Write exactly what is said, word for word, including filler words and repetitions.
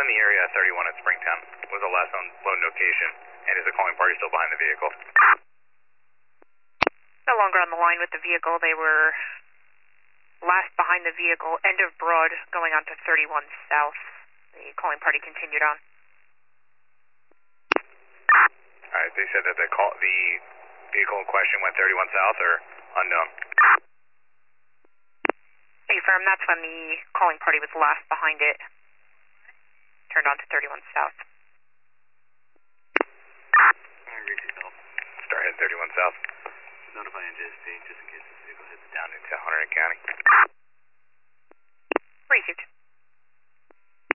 the area at thirty-one at Springtown was the last known location, and is the calling party still behind the vehicle? No longer on the line with the vehicle. They were last behind the vehicle, end of Broad, going on to thirty-one South. The calling party continued on. Alright, they said that the call, the vehicle in question went thirty-one South or unknown? Affirm, that's when the calling party was last behind it. Turned on to thirty-one South. Alright, reach yourself. Start heading thirty-one South. Notify N J S P just in case this vehicle hits down into Hunterdon County.